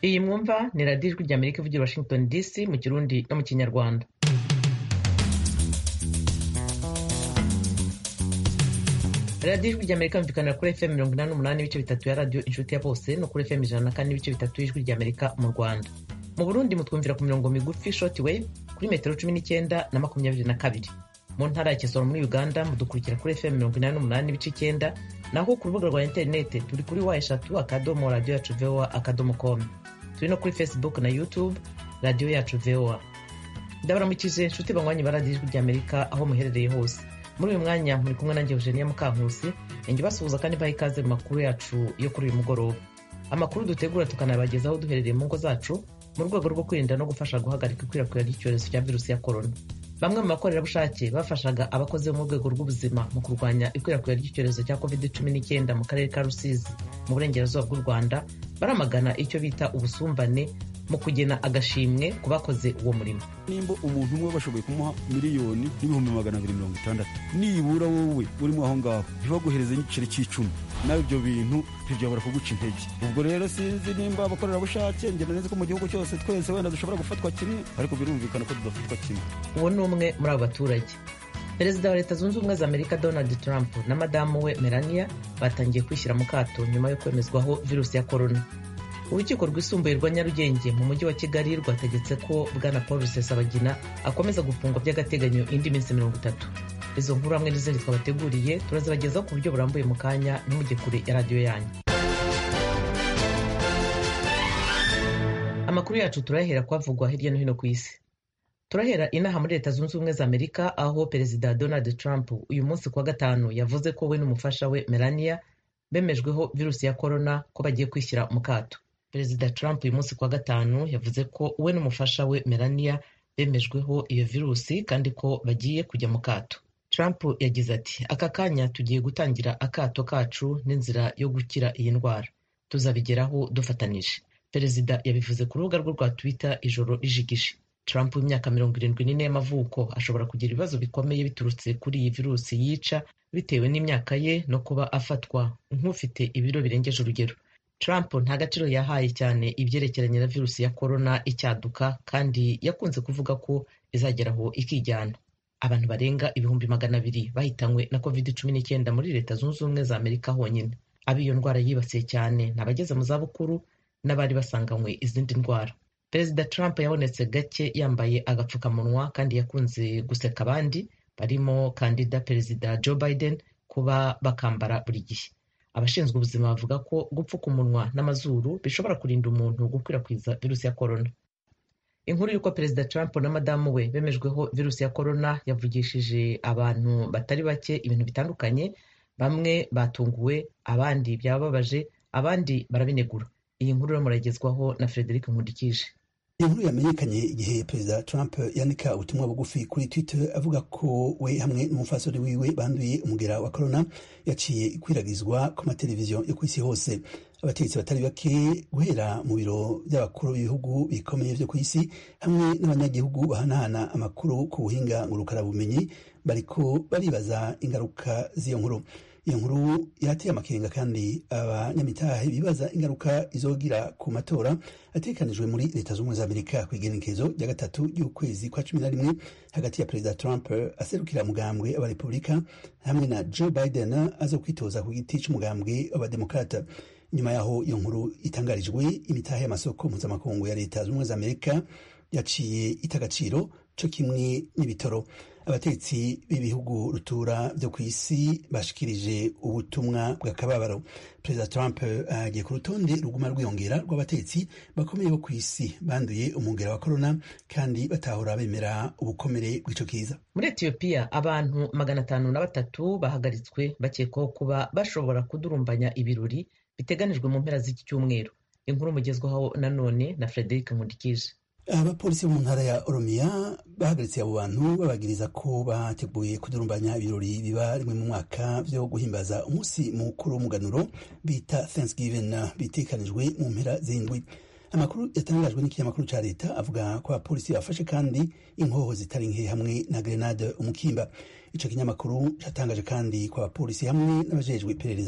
Iyi mwumva ni radiyo ijwi ry'Amerika ivugira Washington DC mu Kirundi no mu Kinyarwanda. radiyo ijwi ry'Amerika yumvikanira kuri FM 88 n'ibice bitatu ya radiyo Inshuti ya Bose no kuri FM 104 n'ibice bitatu y'ijwi ry'Amerika mu Rwanda. Mu Burundi mutwumvira ku mirongo migufi short wave kuri metero 19 na 22. Mu ntara ya Kisoro muri Uganda mudukurikira kuri FM 88 n'ibice 9, naho ku rubuga rwa interineti turi kuri wa3.radio.voa.com. Turi no kuri Facebook na YouTube radio yacu VOA. Ndabaramukije inshuti banywanyi ba radiyo ijwi ry'Amerika aho muherereye hose. Muri uyu mwanya muri kumwe nanjye Eugenia Mukankusi, nge basuhuza kandi baha ikaze mu makuru yacu yo kuri uyu mugoroba. Amakuru dutegura tukanabagezaho duherereye mu ngo zacu mu rwego rwo kwirinda no gufasha guhagarika ikwirakwira ry'icyorezo cya virusi ya corona. Bamwe mu bakorerabushake bafashaga abakozi bo mu rwego rw'ubuzima mu kurwanya ikwirakwira ry'icyorezo cya COVID-19 mu karere ka Rusizi mu burengerazuba bw'u Rwanda baramagana icyo bita ubusumbane mu kugena agashimwe ku bakoze uwo murimo. Nimba umuntu umwe bashoboye kumuha miliyoni n'ibihumbi 260, nibura wowe urimo aho ngaho ntibaguhereze n'igiceri cy'icumi, nawe ibyo bintu ntibyabura kuguca intege. Ubwo rero sinzi nimba abakorerabushake ngenda neza ko mu gihugu cyose twese wenda dushobora gufatwa kimwe, ariko birumvikana ko tudafatwa kimwe. Uwo ni umwe muri abo baturage. Perezida wa Leta Zunze Ubumwe za Amerika Donald Trump na madamu we Melania batangiye kwishyira mu kato nyuma yo kwemezwaho virusi ya corona. Urukiko rwisumbuye rwa Nyarugenge mu mujyi wa Kigali rwategetse ko Bwana Paul Rusesabagina akomeza gufungwa by'agateganyo indi minsi 30. Izo nkuru hamwe n'izindi twabateguriye turazibagezaho ku buryo burambuye mu kanya n'umujye kure ya radiyo yanyu. Amakuru yacu turahera kwavugwa hirya no hino ku isi. Turahera inaha muri Leta Zunze Ubumwe za Amerika aho Perezida Donald Trump uyu munsi kuwa gatanu yavuze ko we n'umufasha we Melania bemejweho virusi ya corona ko bagiye kwishyira mu kato. Perezida Trump uyu munsi kuwa gatanu yavuze ko we n'umufasha we Melania bemejweho iyo virusi kandi ko bagiye kujya mu kato. Trump yagize ati, aka kanya tugiye gutangira akato kacu n'inzira yo gukira iyi ndwara. Tuzabigeraho dufatanije. Perezida yabivuze ku rubuga rwe rwa Twitter ijoro rijigije. Trump w'imyaka 74 y'amavuko ashobora kugira ibibazo bikomeye biturutse kuri iyi virusi yica bitewe n'imyaka ye no kuba afatwa nk'ufite ibiro birengeje urugero. Trump nta gaciro yahaye cyane ibyerekeranye na virusi ya corona icyaduka kandi yakunze kuvuga ko izageraho ikijyana. Abantu barenga 200,000 bahitanywe na COVID-19 muri Leta Zunze Ubumwe za Amerika honyine. Abiyo ndwara yibasiye cyane n'abageze mu zabukuru n'abari basanganywe izindi ndwara. Perezida Trump yabonetse gake yambaye agapfukamunwa kandi yakunze guseka abandi barimo kandida Perezida Joe Biden kuba bakambara buri gihe. Abashinzwe ubuzima bavuga ko gupfuka umunwa n'amazuru bishobora kurinda umuntu gukwirakwiza virusi ya corona. Inkuru y'uko Perezida Trump na madamu we bemejweho virusi ya corona yavugishije abantu batari bake ibintu bitandukanye. Bamwe batunguwe, abandi byababaje, abandi barabinegura. Iyi nkuru muragezwaho na Frederic Nkundikije. Iyi nkuru yamenyekanye igihe Perezida Trump yandika ubutumwa bugufi kuri Twitter avuga ko we hamwe n'umufasoni wiwe banduye umugera wa corona yaciye ikwiragizwa ku mateleviziyo yo ku isi hose. Abategetsi batari bake guhera mu biro by'abakuru b'ibihugu bikomeye byo ku isi hamwe n'abanyagihugu bahanahana amakuru ku buhinga ngurukanabumenyi bariko baribaza ingaruka z'iyo nkuru. Iyo nkuru yateye amakenga kandi abanyamitahe bibaza ingaruka izogira ku matora atekanijwe muri Leta Zunze Ubumwe za Amerika ku igenekerezo rya 3 y'ukwezi kwa 11 hagati ya Perezida Trump aserukira mugambwe w'abarepublika hamwe na Joe Biden aza kwitoza ku giti c'umugambwe w'abademokrata. Nyuma yaho iyo nkuru itangarijwe, imitahe y'amasoko mpuzamakungu ya Leta Zunze Ubumwe za Amerika yaciye itagaciro co kimwe n'ibitoro. Abatetsi b'ibihugu rutura byo ku isi bashikirije ubutumwa bw'akababaro. Perezida Trump agiye ku rutonde ruguma rwiyongera rw'abatetsi bakomeye bo ku isi banduye umugera wa corona kandi batahora bemera ubukomere bw'ico kiza. Muri Ethiopia abantu 503 bahagaritswe bakekwaho kuba bashobora kudurumbanya ibirori biteganijwe mu mpera z'iki cyumweru. Inkuru mugezwaho nanone na Frederic Nkundikije. Abapolisi bo mu ntara ya Oromia bahagaritse abo bantu babagiriza ko bateguye kudurumbanya ibirori biba rimwe mu mwaka vyo guhimbaza umunsi mukuru w'umuganuro bita Thanksgiving bitekanijwe mu mpera z'indwi. Amakuru yatangajwe n'ikinyamakuru ca leta avuga ko abapolisi bafashe kandi inkoho zitari nke hamwe na grenade umukimba. Ico kinyamakuru catangaje kandi ko abapolisi hamwe n'abajejwe iperereza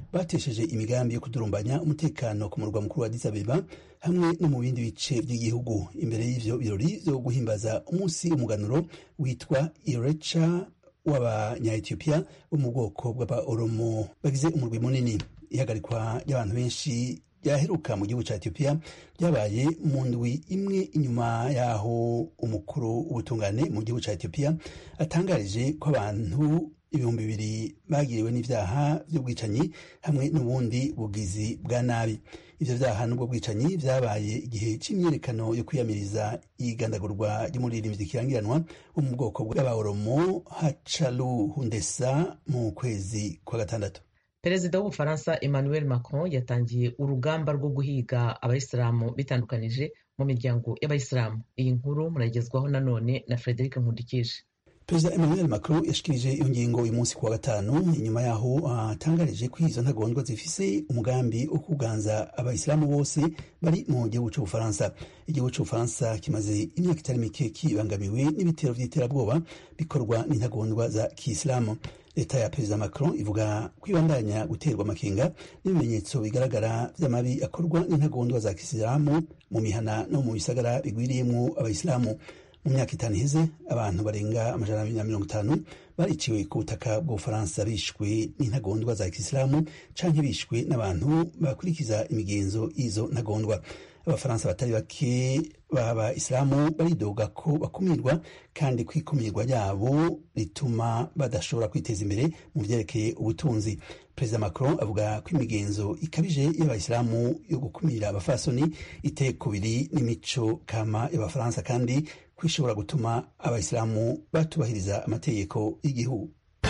batesheje imigambi yo kudurumbanya umutekano ku murwa mukuru wa Addis Abeba hamwe no mu bindi bice by'igihugu. Imbere y'ivyo birori vyo guhimbaza umunsi umuganuro witwa Irecha w'abanya-Ethiopia bo mu bwoko bw'aba-Oromo bagize umurwi munini. Ihagarikwa ry'abantu benshi ryaheruka mu gihugu ca Ethiopia ryabaye mu ndwi imwe inyuma yaho umukuru w'ubutungane mu gihugu ca Ethiopia atangarije ko abantu 2,000 bagiriwe n'ivyaha vy'ubwicanyi hamwe n'ubundi bugizi bwa nabi. Ivyo vyaha n'ubwo bwicanyi vyabaye igihe c'imyerekano yo kwiyamiriza igandagurwa ry'umuririmbyi kirangiranwa wo mu bwoko bw'aba-Oromo Hachalu Hundessa mu kwezi kwa gatandatu. Perezida w'Ubufaransa Emmanuel Macron yatangiye urugamba rwo guhiga abayisilamu bitandukanije mu miryango y'abayisilamu. Iyi nkuru muragezwaho nanone na Frederic Nkundikije. Perezida Emmanuel Macron yashikirije iyo ngingo uyu munsi kuwa gatanu inyuma yaho atangarije ko izo ntagondwa zifise umugambi wo kuganza abayisilamu bose bari mu gihugu c'Ubufaransa. Igihugu c'Ubufaransa kimaze imyaka itari mike kibangamiwe n'ibitero vy'iterabwoba bikorwa n'intagondwa za Kiislamu. Leta ya Perezida Macron ivuga kwibandanya guterwa amakenga n'ibimenyetso bigaragara vy'amabi akorwa n'intagondwa za Kiislamu mu mihana no mu bisagara bigwiriyemwo abayisilamu. Mu myaka 5 iheze abantu barenga 250 bariciwe ku butaka bw'Ubufaransa bishwe n'intagondwa za Kiislamu canke bishwe n'abantu bakurikiza imigenzo y'izo ntagondwa. Abafaransa batari bake b'abayisilamu baridoga ko bakumirwa kandi kwikumirwa ryabo rituma badashobora kwiteza imbere mu vyerekeye ubutunzi. Perezida Macron avuga ko imigenzo ikabije y'abayisilamu yo gukumira abafasoni iteye kubiri n'imico kama y'abafaransa kandi kwishobora gutuma abayisilamu batubahiriza amategeko y'igihugu.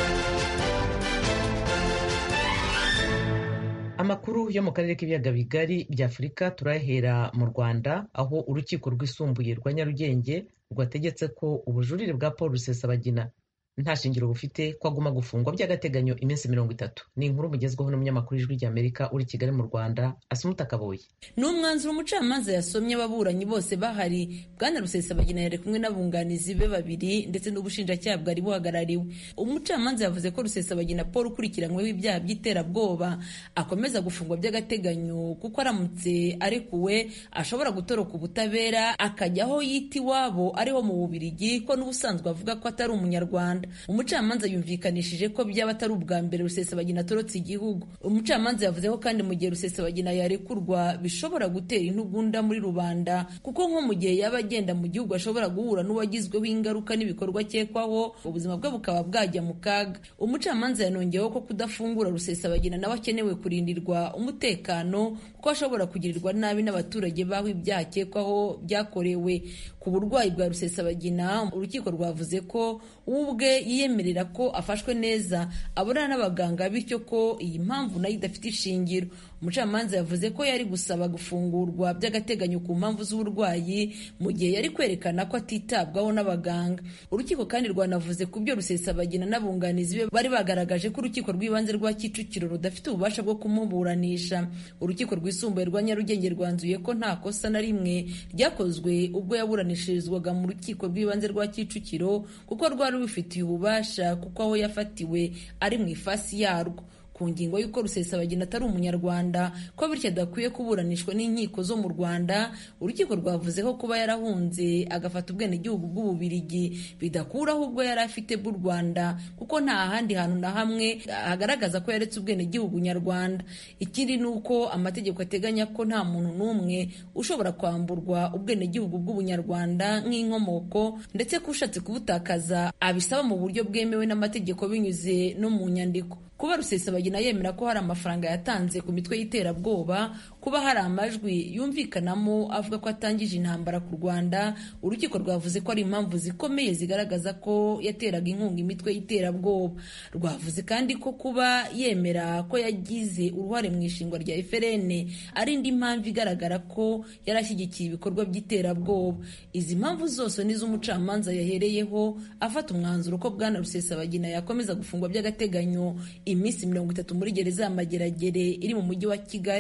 Amakuru yo mu karere k'ibiyaga bigari bya Afurika turahera mu Rwanda, aho urukiko rwisumbuye rwa Nyarugenge rwategetse ko ubujurire bwa Paul Rusesabagina nta shingiro bufite ko aguma gufungwa by'agateganyo iminsi 30. Ni inkuru mugezweho n'umunyamakuru w'Ijwi ry'Amerika uri Kigali mu Rwanda, Asumuta Kaboyi. N'umwanzuro umucamanza yasomye ababuranyi bose bahari. Bwana Rusesabagina yari kumwe n'abunganizi be babiri ndetse n'ubushinjacyaha bwari buhagarariwe. Umucamanza yavuze ko Rusesabagina Paul ukurikiranyweho ibyaha by'iterabwoba akomeza gufungwa by'agateganyo kuko aramutse arekuwe ashobora gutoroka ubutabera akajya aho yita iwabo ariho mu Bubiligi, ko n'ubusanzwe avuga ko atari umunyarwanda. Umucamanza yumvikanishije ko byaba atari ubwa mbere Rusesabagina atorotse igihugu. Umucamanza yavuze ko kandi mu gihe Rusesabagina yarekurwa bishobora gutera intugunda muri rubanda, kuko nko mu gihe yaba agenda mu gihugu ashobora guhura n'uwagizweho ingaruka n'ibikorwa akekwaho, ubuzima bwe bukaba bwajya mu kaga. Umucamanza yanongeyeho ko kudafungura Rusesabagina nawe akenewe kurindirwa umutekano, kuko ashobora kugirirwa nabi n'abaturage baho ibyaha akekwaho byakorewe. Ku burwayi bwa Rusesabagina, urukiko rwavuze ko ubwe yiyemerera ko afashwe neza abonana n'abaganga, bityo ko iyi mpamvu nayo idafite ishingiro. Umucamanza yavuze ko yari gusaba gufungurwa by'agateganyo ku mpamvu z'uburwayi mu gihe yari kwerekana ko atitabwaho n'abaganga. Urukiko kandi rwanavuze ku byo Rusesabagina n'abunganizi be bari bagaragaje ko urukiko rw'ibanze rwa Kicukiro rudafite ububasha bwo kumuburanisha. Urukiko rwisumbuye rwa Nyarugenge rwanzuye ko nta kosa na rimwe ryakozwe ubwo yaburanishirizwaga mu rukiko rw'ibanze rwa Kicukiro, kuko rwari rubifitiye ububasha kuko aho yafatiwe ari mu ifasi yarwo. Ku ngingo y'uko Rusesabagina atari umunyarwanda, ko bityo adakwiye kuburanishwa n'inkiko zo mu Rwanda, urukiko rwavuze ko kuba yarahunze agafata ubwenegihugu bw'Ububiligi bidakuraho ubwo yari afite bw'u Rwanda, kuko nta handi hantu na hamwe hagaragaza ko yaretse ubwenegihugu nyarwanda. Ikindi ni uko amategeko ateganya ko nta muntu n'umwe ushobora kwamburwa ubwenegihugu bw'ubunyarwanda nk'inkomoko, ndetse ko ushatse kubutakaza abisaba mu buryo bwemewe n'amategeko binyuze no mu nyandiko. Kuba Rusesabagina yemera ko hari amafaranga yatanze ku mitwe y'iterabwoba, kuba hari amajwi yumvikanamo avuga ko atangije intambara ku Rwanda, urukiko rwavuze ko ari impamvu zikomeye zigaragaza ko yateraga inkunga imitwe y'iterabwoba. Rwavuze kandi ko kuba yemera ko yagize uruhare mu ishingwa rya FRN ari indi mpamvu igaragara ko yarashyigikiye ibikorwa by'iterabwoba. Izi mpamvu zose nizo umucamanza yahereyeho afata umwanzuro ko Bwana Rusesabagina yakomeza gufungwa by'agateganyo iminsi 30 muri gereza ya Mageragere iri mu mujyi wa Kigali.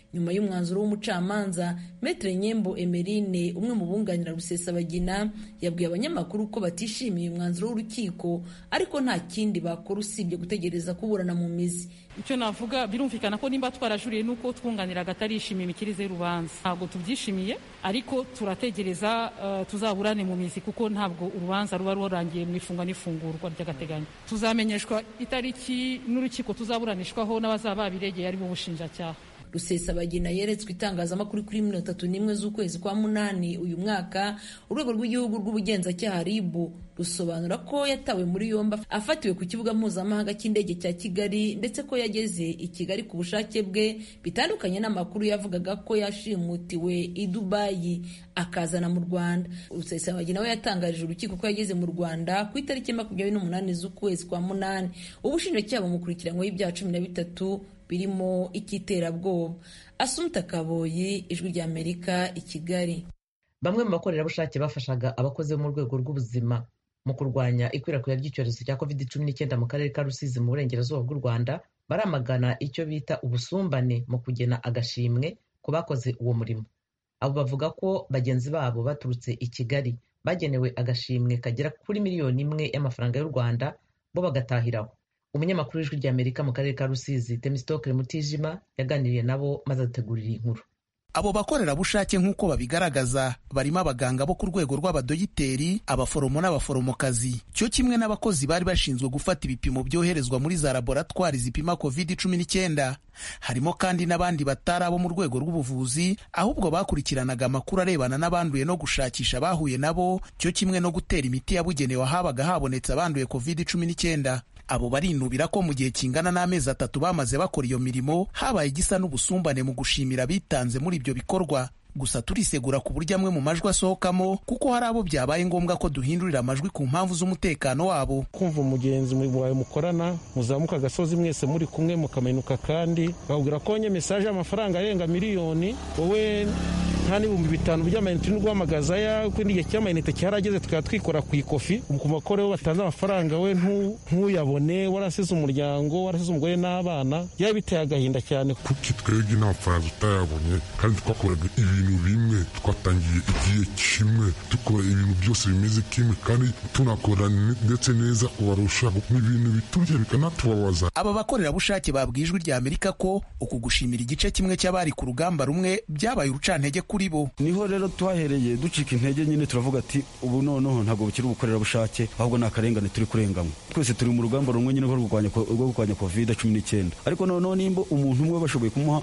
nyuma y'umwanzuro w'umucamanza. Maître Nyembo Emeline, umwe mu bunganira Rusesabagina, yabwiye abanyamakuru ko batishimiye umwanzuro w'urukiko ariko nta kindi bakora usibye gutegereza kuburana mu mizi. Icyo navuga, birumvikana ko nimba twarajuriye nuko twunganiraga atarishimiye imikirize y'urubanza, ntabwo tubyishimiye, ariko turategereza tuzaburane mu mizi kuko ntabwo urubanza ruba rurangiye mu ifungwa n'ifungurwa ry'agateganyo. Tuzamenyeshwa itariki n'urukiko tuzaburanishwaho n'abazaba babiregeye ari bo bushinjacyaha. Rusesabagina yeretswe itangazamakuru kuri 31 z'ukwezi kwa munani uyu mwaka. Urwego rw'igihugu rw'ubugenzacyaha RIB rusobanura ko yatawe muri yombi afatiwe ku kibuga mpuzamahanga cy'indege cya Kigali, ndetse ko yageze i Kigali ku bushake bwe, bitandukanye n'amakuru yavugaga ko yashimutiwe i Dubai akazana mu Rwanda. Rusesabagina we yatangarije urukiko ko yageze mu Rwanda ku itariki 28 z'ukwezi kwa munani. Ubushinjacyaha bumukurikiranyweho ibyaha 13 birimo icy'iterabwoba. Asumta Kaboyi, Ijwi ry'Amerika, i Kigali. Bamwe mu bakorerabushake bafashaga abakozi bo mu rwego rw'ubuzima mu kurwanya ikwirakwira ry'icyorezo cya COVID-19 mu karere ka Rusizi mu burengerazuba bw'u Rwanda baramagana icyo bita ubusumbane mu kugena agashimwe ku bakoze uwo murimo. Abo bavuga ko bagenzi babo baturutse i Kigali bagenewe agashimwe kagera kuri 1 miliyoni y'amafaranga y'u Rwanda, bo bagatahiraho. Umunyamakuru w'Ijwi ry'Amerika mu karere ka Rusizi, Temistokle Mutijima, yaganiriye nabo maze ategurira inkuru. Abo bakorerabushake nk'uko babigaragaza barimo abaganga bo ku rwego rw'abadoyiteri, abaforomo n'abaforomokazi, cyo kimwe n'abakozi bari bashinzwe gufata ibipimo byoherezwa muri za laboratwari zipima COVID-19. Harimo kandi n'abandi batari abo mu rwego rw'ubuvuzi, ahubwo bakurikiranaga amakuru arebana n'abanduye no gushakisha abahuye nabo, cyo kimwe no gutera imiti yabugenewe ahabaga habonetse abanduye COVID-19. Abo barinubira ko mu gihe kingana n'amezi 3 bamaze bakora iyo mirimo habaye igisa n'ubusumbane mu gushimira bitanze muri ibyo bikorwa. Gusa turisegura ku buryo amwe mu majwi asohokamo kuko hari abo byabaye ngombwa ko duhindurira amajwi ku mpamvu z'umutekano wabo. Kumva umugenzi wawe mukorana muzamuka agasozi mwese muri kumwe mukamenuka, kandi bakubwira ko nye message y'amafaranga arenga miliyoni, wowe nta n'ibihumbi 5 by'amayinite n'urwamagaza ya kwindi gihe cy'amayinite cyarageze tukaba twikora ku ikofi, umukuma ko rero batanze amafaranga we ntuyabone, warasize umuryango, warasize umugore n'abana, yaba biteye agahinda cyane. Kuki twebwe n'amafaranga tutayabonye kandi twakoraga ibintu bimwe, twatangiye igihe kimwe, dukora ibintu byose bimeze kimwe kandi tunakora ndetse neza kubarusha, n'ibintu biturya bikanatubabaza. Aba bakorerabushake babwiye Ijwi ry'Amerika ko uku gushimira igice kimwe cy'abari ku rugamba rumwe byabaye urucantege kuri bo. Niho rero twahereye ducika intege, nyine turavuga ati ubu noneho ntabwo bukiri ubukorerabushake, ahubwo ni akarengane turi kurenganywa. Twese turi mu rugamba rumwe nyine rwo kurwanya COVID-19, ariko noneho nimba umuntu umwe bashoboye kumuha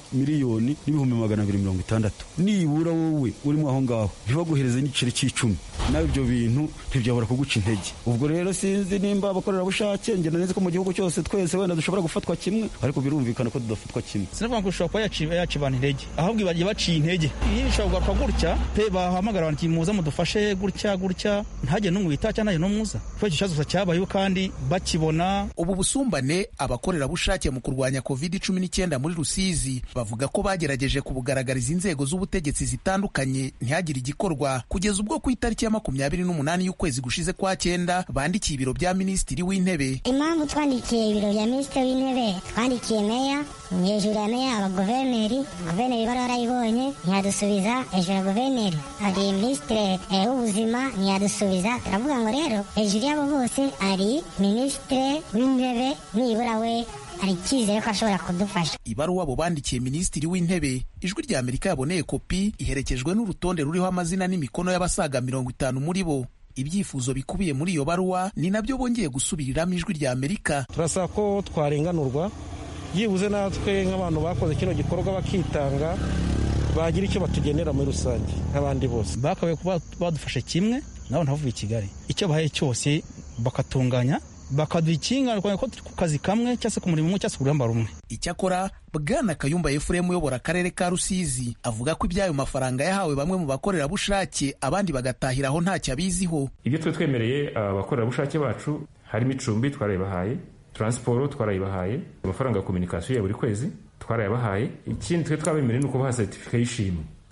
1,260,000, nibura wowe urimo aho ngaho ntibaguhereze n'igiceri cy'icumi, nawe ibyo bintu ntibyabura kuguca intege. Ubwo rero sinzi nimba abakorerabushake, ngenda neza ko mu gihugu cyose twese wenda dushobora gufatwa kimwe, ariko birumvikana ko tudafatwa kimwe. Sinavuga ko ushobora kuba yacibana intege, ahubwo bagiye baciye intege. Iyi bishobora kugaruka gutya pe bahamagara abantu muza mudufashe gutya ntajye n'umwita cyangwa ntajye n'umuza, kuko icyo kibazo cyabayeho kandi bakibona. Ubu busumbane abakorerabushake mu kurwanya COVID-19 muri Rusizi bavuga ko bagerageje kubugaragariza inzego z'ubutegetsi zitandukanye ntihagire igikorwa, kugeza ubwo ku itariki ya 28 y'ukwezi gushize kwa 9 bandikiye ibiro bya Minisitiri w'Intebe. Impamvu twandikiye ibiro bya Minisitiri w'Intebe, twandikiye meya, hejuru ya meya abaguverineri barayibonye ntiyadusubiza, hejuru ya guverineri ari Minisitiri w'Ubuzima ntiyadusubiza. Turavuga ngo rero hejuru yabo bose ari Minisitiri w'Intebe, nibura we hari icyizere ko ashobora kudufasha. Ibaruwa abo bandikiye Minisitiri w'Intebe, Ijwi ry'Amerika yaboneye kopi iherekejwe n'urutonde ruriho amazina n'imikono y'abasaga 50 muri bo. Ibyifuzo bikubiye muri iyo baruwa ni nabyo bongeye gusubiriramo Ijwi ry'Amerika. Turasaba ko twarenganurwa, yibuze natwe nk'abantu bakoze kino gikorwa bakitanga, bagira icyo batugenera muri rusange nk'abandi bose. Bakabaye kuba badufashe kimwe nabo ntavuye i Kigali, icyo bahaye cyose bakatunganya bakaduha ikinga ku kazi kamwe cyangwa se ku murimo umwe cyangwa se ku rugamba rumwe. Icyakora Bwana Kayumba Ephraim uyobora akarere ka Rusizi avuga ko ibyayo mafaranga yahawe bamwe mu bakorerabushake abandi bagatahiraho ntacyo abiziho. Ibyo twe twemereye abakorerabushake bacu harimo icumbi twarayibahaye, transport twarayibahaye, amafaranga ya communication ya buri kwezi twarayabahaye. Ikindi twe twabemereye nuko baha certificate y'ishimwe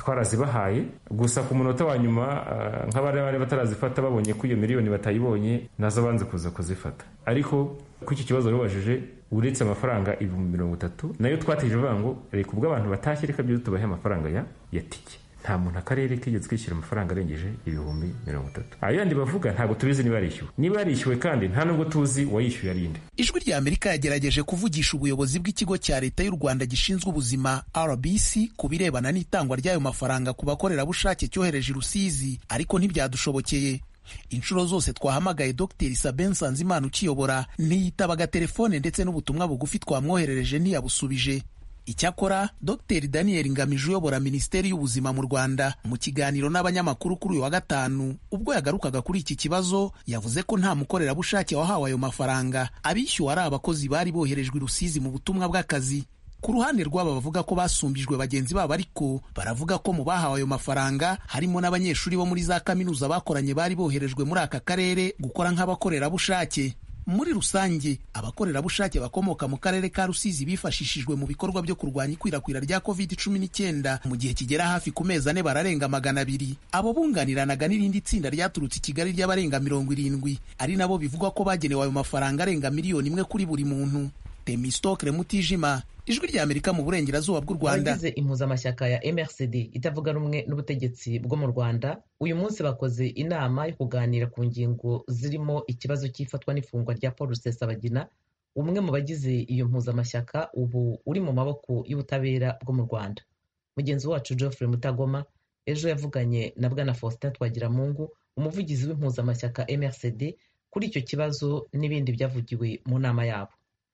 twarazibahaye, gusa ku munota wa nyuma nk'abari batarazifata babonye ko iyo miliyoni batayibonye nazo banze kuza kuzifata. Ariko ku iki kibazo rubajije, uretse amafaranga 30,000 nayo twateje bavuga ngo reka ubwo abantu batashye reka byo tubahe amafaranga ya tike. Nta muntu akarere kigeze kwishyura amafaranga arengeje 30,000. Ayandi bavuga ntabwo tubizi niba yarishyuwe. Niba yarishyuwe kandi nta nubwo tuzi uwayishyuye arinde. Ijwi rya Amerika yagerageje kuvugisha ubuyobozi bw'ikigo cya leta y'u Rwanda gishinzwe ubuzima RBC ku birebana n'itangwa ry'ayo mafaranga ku bakorerabushake cyohereje i Rusizi, ariko ntibyadushobokeye. Inshuro zose twahamagaye Dr. Sabin Nsanzimana ukiyobora ntiyitabaga telefone, ndetse n'ubutumwa bugufi twamwoherereje ntiyabusubije. Icyakora Dr. Daniel Ngamije uyobora Minisiteri y'Ubuzima mu Rwanda mu kiganiro n'abanyamakuru kuri uyu wa gatanu ubwo yagarukaga kuri iki kibazo, yavuze ko nta mukorerabushake wahawe ayo mafaranga, abishyuwe ari abakozi bari boherejwe i Rusizi mu butumwa bw'akazi. Ku ruhande rw'aba bavuga ko basumbijwe bagenzi babo, ariko baravuga ko mu bahawe ayo mafaranga harimo n'abanyeshuri bo muri za kaminuza bakoranye bari boherejwe muri aka karere gukora nk'abakorerabushake. Muri rusange abakorerabushake bakomoka mu karere ka Rusizi bifashishijwe mu bikorwa byo kurwanya ikwirakwira rya COVID-19 mu gihe kigera hafi ku mezi 4 bararenga 200. Abo bunganiranaga n'irindi tsinda ryaturutse i Kigali ry'abarenga 70, ari nabo bivugwa ko bagenewe ayo mafaranga arenga 1 miliyoni kuri buri muntu. Temistokle Mutijima, Ijwi rya Amerika mu burengerazuba bw'u Rwanda. Abagize impuzamashyaka ya MRCD itavuga rumwe n'ubutegetsi bwo mu Rwanda uyu munsi bakoze inama yo kuganira ku ngingo zirimo ikibazo cy'ifatwa n'ifungwa rya Paul Rusesabagina, umwe mu bagize iyo mpuzamashyaka ubu uri mu maboko y'ubutabera bwo mu Rwanda. Mugenzi wacu Geoffrey Mutagoma ejo yavuganye na Bwana Faustin Twagiramungu, umuvugizi w'impuzamashyaka MRCD, kuri icyo kibazo n'ibindi byavugiwe mu nama yabo.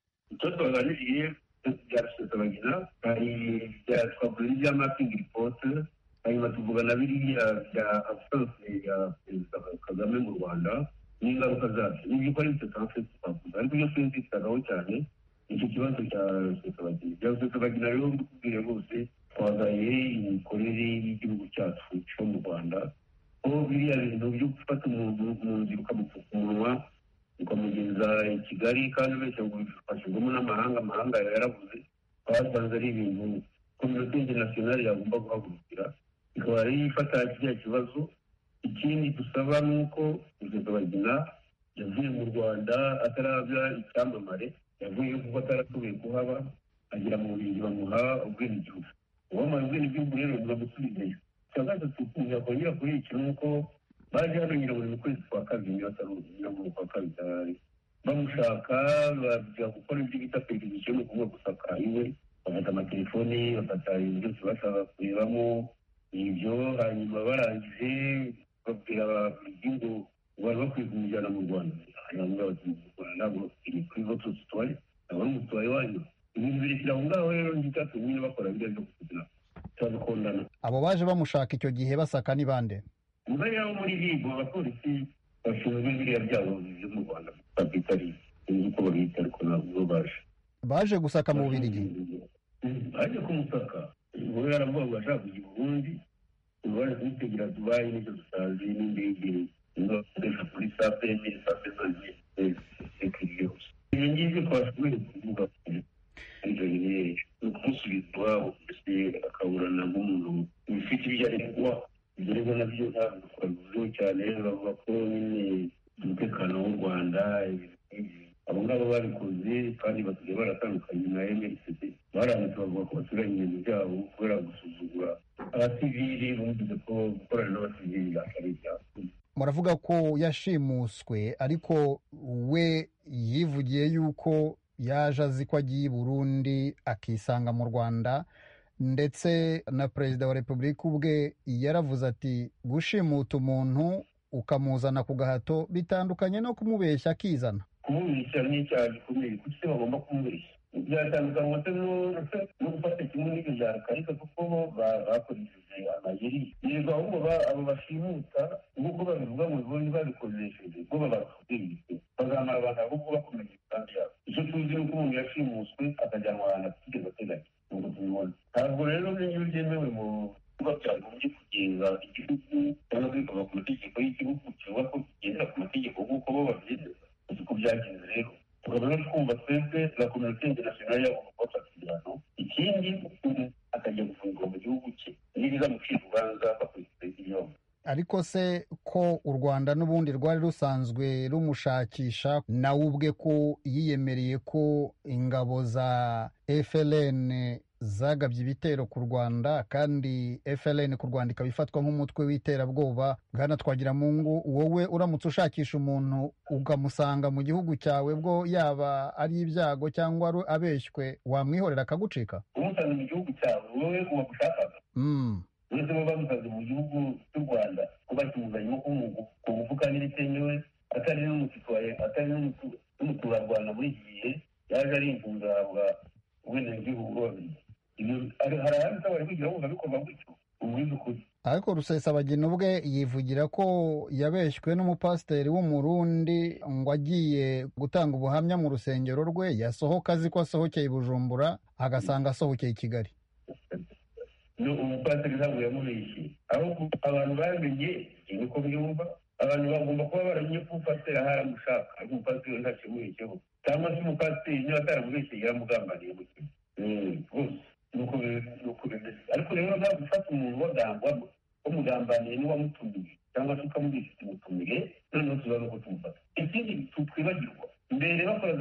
bya Rusesabagina hari twavuze ibya mapping report, hanyuma tuvuga na biriya bya absence ya Perezida Kagame mu Rwanda n'ingaruka zabyo. Ni ibyo ari transit twavuze, ariko iyo twizitagaho cyane icyo kibazo cya Rusesabagina. Bya Rusesabagina rero ndikubwire bose twagaye imikorere y'igihugu cyacu cyo mu Rwanda, ko biriya bintu byo gufata umuntu mu nzira ukamupfuka umunwa ukamugeza i Kigali kandi benshi ngo bifashijwemo n'amahanga yaravuze, twasanze ari ibintu kominote internationale yagomba guhagurukira ikaba rero ifata kiriya kibazo. Ikindi dusaba ni uko Rusesabagina yavuye mu Rwanda atarabya icyamamare, yavuye kuko atarashoboye kuhaba, agera mu Bubiligi bamuha ubwenegihugu. Uwamara ubwenegihugu rero bamusubizeyo. Icya gatatu yakongera kuri iki ni uko baje hano nyirabuye mu kwezi kwa kabiri, nyirabuye kwa kabiri bamushaka, bajya gukora ibyo bita perquisition, ni ukuvuga gusaka iwe, bafata amatelefoni, bafata ibintu byose bashaka kurebamo ibyo, hanyuma barangije babwira abapolisi ngo bari bakwiye kumujyana mu Rwanda. Hanyuma bati mu Rwanda ntabwo iri kuri voto sitwaye, ntabwo ari umutwaye wanyu. Ibintu birekera aho ngaho rero nicyatumye nyine bakora biriya byo kugira cyabakondana. Abo baje bamushaka icyo gihe basaka ni bande? Nyuma yaho muri Ligo abapolisi bashinzwe biriya byabo byo mu Rwanda babitari uko babita, ariko ntabwo baje gusaka mu Bubiligi. Baje kumusaka ubu yaravuga ngo ashaka kujya i Burundi, baje kumutegera Dubai n'ibyo dusanze n'indege ingakoresha kuri sape yose. Ibyo ngibyo twashoboye kuvuga ariko ni ukusubizwa ndetse akaburana nk'umuntu ufite ibyo aregwa. Ibyo rero nabyo ntabwo twabivuzeho cyane, bavuga ko nyine umutekano w'u Rwanda abo ngabo babikoze kandi basigaye baratandukanye na MRCD, baranditse bavuga ko baturanye ibintu byabo kubera gusuzugura abasivili, bumvise ko gukorana n'abasivili atari ibyaha. Muravuga ko yashimuswe, ariko we yivugiye yuko yaje azi ko agiye i Burundi akisanga mu Rwanda, ndetse na Perezida wa Repubulika ubwe yaravuze ati gushimuta umuntu ukamuzana ku gahato bitandukanye no kumubeshya akizana. Kumubeshya ni icyaha gikomeye, kuko se bagomba kumubeshya. Byatandukanywa no gufata kimwe n'ibyo bya Karika, kuko bo bakoresheje amayeri. Yego ahubwo abo bashimuta nk'uko babivuga ngo bibone babikoresheje bo babakubwiye bazamara abantu ahubwo bakomeje imigambi yabo. Icyo tuzi ni uko umuntu yashimuswe akajyanwa ahantu atigeze ateganya, nubwo tubibona. Ntabwo rero niyo byemewe mu bikorwa byagombye kugenza igihugu cyangwa se bikava ku mategeko y'igihugu, cyangwa ko kigendera ku mategeko nk'uko bo babyemeza. Uko byagenze rero tukaba rero twumva twebwe na kominote internationale yagomba kubafata igihano. Ikindi akajya gufungwa mu gihugu cye, n'ibizamucira urubanza bakurikije inyoma. Ariko se ko u Rwanda n'ubundi rwari rusanzwe rumushakisha, nawe ubwe ko yiyemereye ko ingabo za FLN zagabye ibitero ku Rwanda, kandi FLN ku Rwanda ikaba ifatwa nk'umutwe w'iterabwoba. Bwana Twagiramungu, wowe uramutse ushakisha umuntu ukamusanga mu gihugu cyawe, bwo yaba ari ibyago cyangwa abeshywe, wamwihorera akagucika? Umusanze mu gihugu cyawe wowe uwagushakaga uretse bo bamusanze mu gihugu cy'u Rwanda ko bakimuzanyemo ku mufuka n'ibitemewe, atari n'umusitwaye, atari n'umuturarwanda. Muri iki gihe yaje ari impunzi ahabwa ubwenegihugu babiri. Hari ahandi bari kugira ngo bikorwa gutyo ubwiza ukuri. Ariko Rusesabagina ubwe yivugira ko yabeshywe n'umupasiteri w'umurundi ngo agiye gutanga ubuhamya mu rusengero rwe, yasohoka azi ko asohokeye i Bujumbura agasanga asohokeye i Kigali. Umupasiteri ntabwo yamubeshye, ahubwo abantu bamenye niko byumva. Abantu bagomba kuba baramenye ko umupasiteri ahari amushaka, ariko umupasiteri ntacyo yamubeshyeho, cyangwa se umupasiteri niba ataramubeshye yaramugambaniye mu kintu rwose. Nuko bimeze. Ariko rero ntabwo ufata umuntu wamugambaniye n'uwamutumiye cyangwa se ukamubeshya umutumire, noneho tuzaza uko tumufata. Ikindi twibagirwa, mbere bakora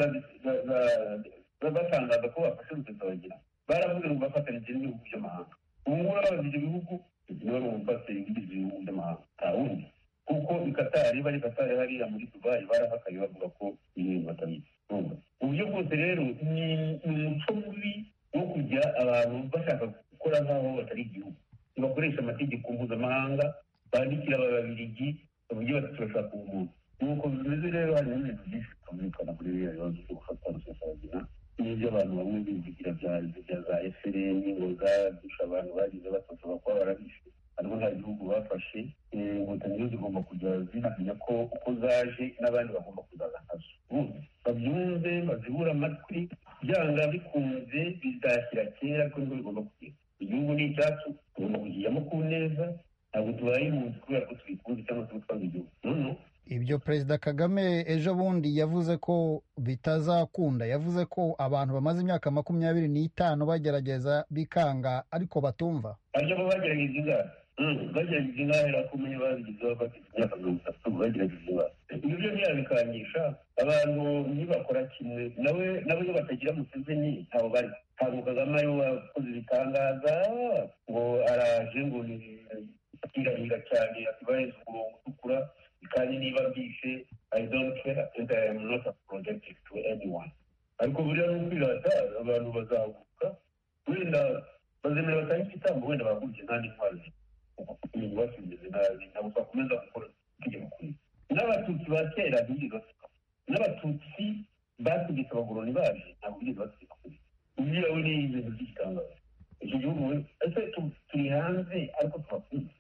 batangaza ko bafashe Rusesabagina, baravuze ngo bafatanyije n'ibihugu by'amahanga. Ubu ngubu ababiri ibihugu niba ari umupasiteri w'ibigize ibihugu by'amahanga, nta wundi. Kuko i Katari, bari Katari hariya muri Dubai, barahakaye bavuga ko ibintu batabizi. Uburyo bwose rero ni umuco mubi wo kujya abantu bashaka gukora nk'aho batari igihugu. Bakoresha amategeko mpuzamahanga, bandikira ababiligi bavuge bati turashaka umuntu. Nuko bimeze rero, hari n'ibintu byinshi bitumvikana kuri biriya bibazo byo gufata Rusesabagina, n'ibyo abantu bamwe bivugira bya za FLN ngo zadusha abantu bagize batosaba kuba barabishe. Ariko nta gihugu bafashe. Inkotanyi zigomba kujya zinamenya ko uko zaje n'abandi bagomba kuzaza nazo, babyumve, bazibura amatwi. Byanga bikunze bizashyira kera, ariko nibwo bigomba kugenda. Igihugu ni icyacu, tugomba kugiyemo ku neza, ntabwo tubaye impunzi kubera ko tubikunze cyangwa se gutwara igihugu. Ibyo Perezida Kagame ejo bundi yavuze ko bitazakunda. Yavuze ko abantu bamaze imyaka 25 bagerageza bikanga, ariko batumva. Ariko bo bagerageza ingana, bagerageza ingana rakomeye, babigizeho bafite imyaka 30, bagerageza ingana. Ibyo ntiyabikanyisha abantu ntibakora kimwe. nabo iyo batagira Museveni ntabwo bari. Ntabwo Kagame ariwe wakoze ibitangaza ngo araje ngo kirahira cyane atibaye umurongo utukura, kandi niba byishe I don't care and I am not apologetic to anyone. Ariko buriya n'ukwirata abantu bazahuka, wenda bazemera batanga igitambo, wenda bakurikije nta n'intwari ibintu basubize nabi, ntabwo bakomeza gukora itegeko kuri. N'abatutsi ba kera ntibigeze basuka, n'abatutsi bategetse abagoroni baje ntabwo bigeze basuka kuri. Ibyo we ni ibintu by'igitangaza. Icyo gihugu ese turi hanze ariko tubakunze.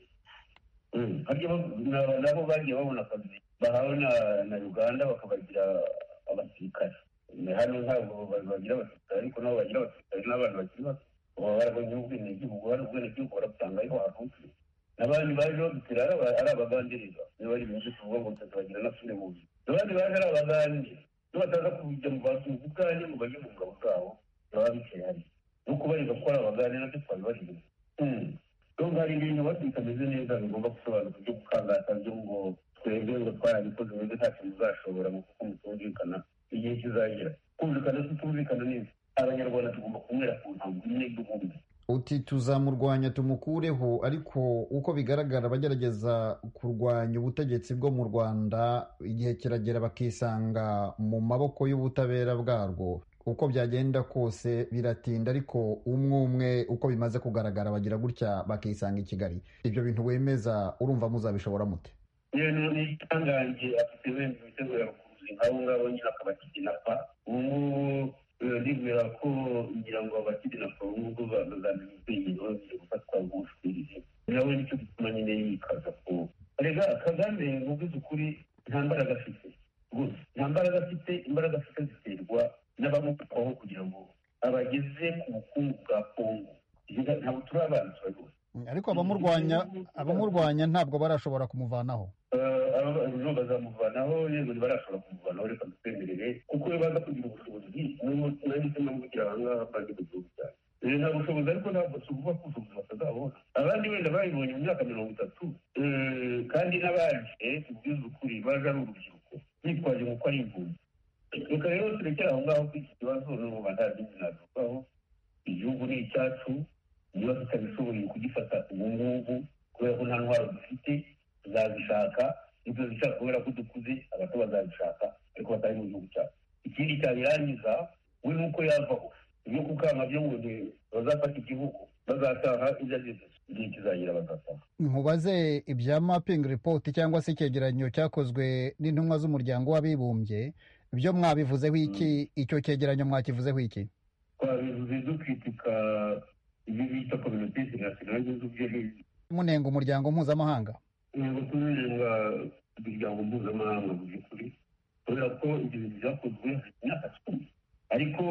Nabo bagiye babona akazi bahawe na Uganda, bakabagira abasirikare. Hano ntabwo bagira abasirikare, ariko nabo bagira abasirikare n'abantu bakiri bato. Baba barabonye ubwenegihugu, hari ubwenegihugu barabutanga ariko haruzi. N'abandi baje badutera ari abagandirira, niba ari ibintu tuvuga ngo tutabagira n'asubire mu buzima. N'abandi baje ari abagandi, bataza kujya mu basuzi ubwanyu ngo bajye mu ngabo zabo, baba bicaye hari. Nuko bari gukora abagandi nabyo twabibarira. Donc hari ibintu batameze neza bigomba gusobanuka byo gukangata byo ngo twebwe ngo twarabikoze neza ntacyo muzashobora kuko mutumvikana igihe kizagera. Kumvikana tutumvikana neza, abanyarwanda tugomba kumwera ku ntabwo imwe y'ubundi. Uti tuzamurwanya tumukureho, ariko uko bigaragara bagerageza kurwanya ubutegetsi bwo mu Rwanda, igihe kiragera bakisanga mu maboko y'ubutabera bwarwo. Uko byagenda kose biratinda, ariko umwe uko bimaze kugaragara bagira gutya bakisanga i Kigali. Ibyo bintu wemeza urumva muzabishobora mute? Ni itangaje afite wenda ibitego yakuruzi nk'abo ngabo nyine akabakidinapa. Ubu ndibwira ko ngira ngo abakidinapa ubu bazamenya ubwenge bagiye gufatwa nk'ubushwirije. Nawe nicyo gituma nyine yikaza ko rega Kagame mu by'ukuri nta mbaraga afite. Gusa nta mbaraga afite, imbaraga afite ziterwa n'abamufashaho kugira ngo abageze ku bukungu bwa Kongo. Ntabwo turi abana rwose. Ariko abamurwanya ntabwo barashobora kumuvanaho. Bazamuvanaho, yego barashobora kumuvanaho, reka dutwemerere kuko iyo baza kugira ubushobozi n'ahisemo kugira aha ngaha kandi mu gihugu cyacu. nta bushobozi, ariko ntabwo tuvuga ko ubushobozi batazabona. Abandi wenda bayibonye mu myaka 30, kandi n'abaje tubwiza ukuri baje ari urubyiruko bitwaje ngo ko ari impunzi. Reka rero turekere aho ngaho kuri iki kibazo, n'ubu ntazinzi navugaho. Igihugu ni icyacu, niba tutabishoboye kugifata ubu ngubu kubera ko nta ntwaro dufite, tuzazishaka. Ibyo zishaka kubera ko dukuze, abato bazabishaka ariko batari mu gihugu cyacu. Ikindi cyabirangiza we nuko yavaho ibyo kukama byo ngo bazafata igihugu, bazataha ibyo agize igihe kizagira bazataha. Nkubaze ibya mapping report cyangwa se icyegeranyo cyakozwe n'intumwa z'umuryango w'abibumbye, ibyo mwabivuzeho iki? Icyo cyegeranyo mwakivuzeho iki? Twabivuze dukritika ibyo bita communauté internationale z'ubwirinzi, munenga umuryango mpuzamahanga. Tunenga umuryango mpuzamahanga mu by'ukuri, kubera ko ibyo bintu byakozwe imyaka 10, ariko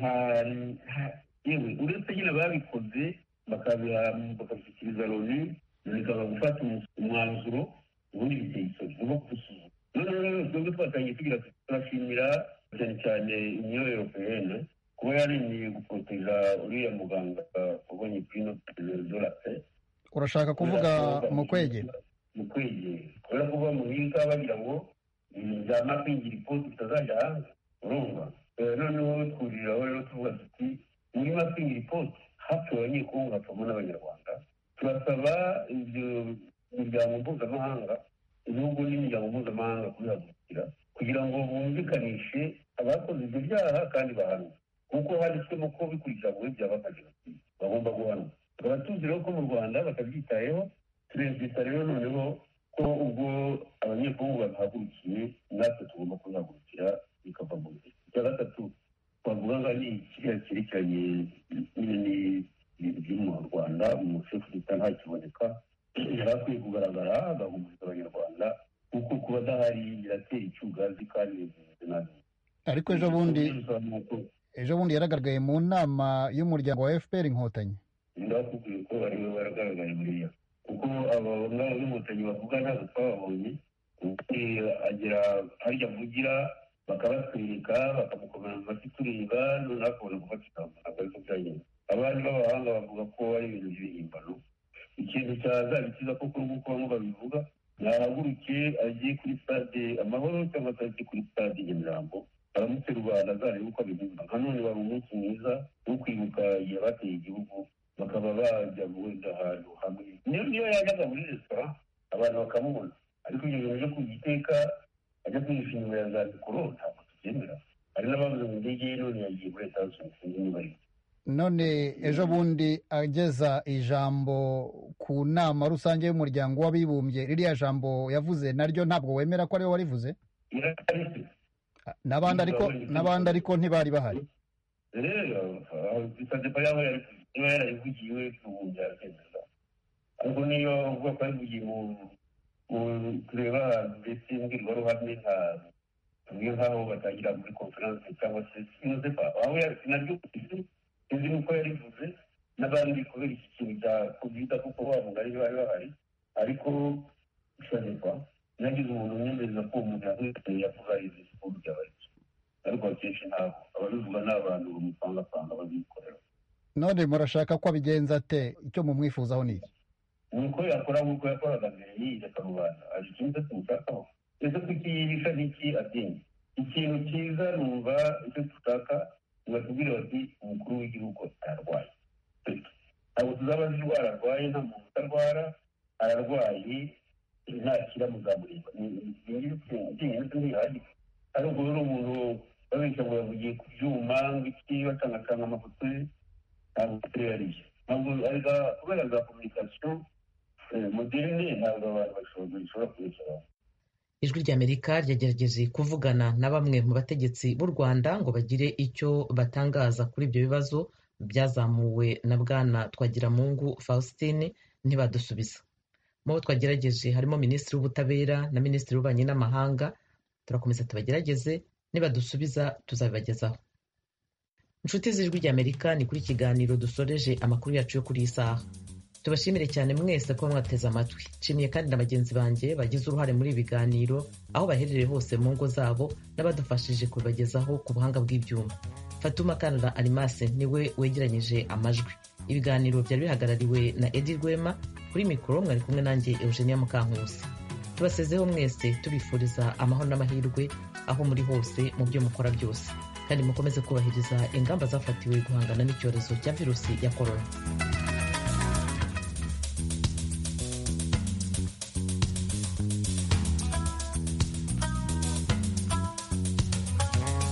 yewe uretse nyine babikoze bakabishyikiriza Loni, bikaba gufata umwanzuro, ubundi biteye isoni no gusuzuma. Noneho twebwe twatangiye tugira turashimira cyane cyane Union Européenne kuba yaremeye guproteja uriya muganga ubonye prix Nobel de la paix. Urashaka kuvuga Mukwege? Kubera kuba mu hinga bagira ngo bya mapping report bitazajya hanze, urumva. Noneho twuriraho rero tuvuga tuti muri mapping report hapfuye abanyekongo, hapfamo n'abanyarwanda. Turasaba ibyo miryango mpuzamahanga, ibihugu n'imiryango mpuzamahanga kubihagurukira kugira ngo bumvikanishe abakoze ibyo byaha kandi bahanwe, kuko handitswemo ko bikurikiranywe byaba nka jenoside bagomba guhanwa. Tukaba tuzi rero ko mu Rwanda batabyitayeho. Turezita rero noneho ko ubwo abanyekongo bahagurukiye, natwe tugomba kubihagurukira bikava mu nzira. Icya gatatu twavuga ngo ni kiriya cyerekeranye n'ibintu byo mu Rwanda, umushefu d'Etat ntakiboneka, yari akwiye kugaragara agahumuriza abanyarwanda, kuko kuba adahari biratera icyugazi kandi bimeze nabi. Ariko ejo bundi yaragaragaye mu nama y'umuryango wa FPR Inkotanyi. Ndakubwiye ko ariwe waragaragaye buriya, kuko abo ngabo b'inkotanyi bavuga ntabwo twababonye. Agera harya avugira bakabatwereka, bakamukomera mu matwi tureba, noneho akabona gufata ijambo. Ntabwo ariko byagenda. Abandi b'abahanga bavuga ko ari ibintu by'ibihimbano. Ikintu cyazabikiza koko nk'uko bamwe babivuga, nahaguruke agiye kuri stade Amahoro cyangwa se agiye kuri stade Nyamirambo, aramutse rubanda azarebe uko abivuga. Nka none wari umunsi mwiza wo kwibuka igihe bateye igihugu, bakaba bajya wenda ahantu hamwe. Niyo yajyaga muri resitora abantu bakamubona, ariko ibyo bintu byo kugiteka ajya kwihisha inyuma ya za mikoro ntabwo tubyemera. Hari n'abavuze mu ndege none yagiye muri Etats-Unis niba ari. None ejo bundi ageza ijambo ku nama rusange y'umuryango w'abibumbye, ririya jambo yavuze naryo ntabwo wemera ko ariwe warivuze? N'abandi ariko ntibari bahari. Bisadepa yaba yarivugiwe ubundi yarakemeza, ariko niyo uvuga ko yarivugiye mu tureba ahantu ndetse imbwirwaruhame nk'aho batangira muri conference cyangwa se sinozepa aho naryo sinzi nuko yarivuze n'abandi kubera iki kintu cya covid, kuko bavuga ari bari bahari, ariko bisadepa nagize umuntu umwemereza ko umuntu yavuga izi siporo by'abariki, ariko akenshi ntabwo ababivuga ni abantu bamupangapanga babikorera. None murashaka ko abigenza ate? Icyo mumwifuzaho ni iki? Nuko yakora nk'uko yakoraga mbere yireka rubanda. Aje ikintu tumushakaho, ese kukiyihisha n'iki atinye? Ikintu cyiza numva icyo dushaka batubwire bati umukuru w'igihugu ararwaye. Ntabwo tuzabaza indwara arwaye, nta muntu utarwara, ararwaye ntakira muzamureba. Ntihagire ari ubwo rero umuntu babeshya ngo yavugiye ku byuma ngo iki bacangacanga amafoto ye, ntabwo tuyariye. Ntabwo kubera za communication moderne, ntabwo abantu bashobora kubeshyira. Ijwi ry'Amerika ryagerageje kuvugana na bamwe mu bategetsi b'u Rwanda ngo bagire icyo batangaza kuri ibyo bibazo byazamuwe na Bwana Twagiramungu Faustin, ntibadusubiza. Mu bo twagerageje harimo Minisitiri w'Ubutabera na Minisitiri w'Ububanyi n'Amahanga. Turakomeza tubagerageze, nibadusubiza tuzabibagezaho. Inshuti z'Ijwi ry'Amerika, ni kuri kiganiro dusoreje amakuru yacu yo kuri iyi saha. Tubashimire cyane mwese ko mwateze amatwi. Nshimiye kandi na bagenzi banjye bagize uruhare muri ibi biganiro aho baherereye hose mu ngo zabo n'abadufashije kubibagezaho ku buhanga bw'ibyuma. Fatuma Kanura Alimase niwe wegeranyije amajwi. Ibiganiro byari bihagarariwe na Edi Rwema, kuri mikoro mwari kumwe nanjye Eugenia Mukankusi. Tubasezeho mwese tubifuriza amahoro n'amahirwe aho muri hose mu byo mukora byose, kandi mukomeze kubahiriza ingamba zafatiwe guhangana n'icyorezo cya virusi ya korona.